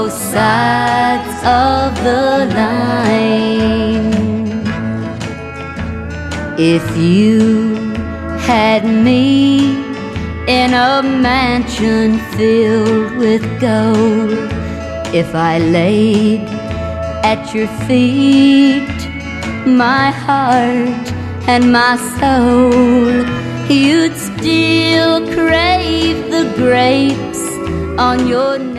both sides of the line. If you had me in a mansion filled with gold, if I laid at your feet my heart and my soul, you'd still crave the grapes on your neck.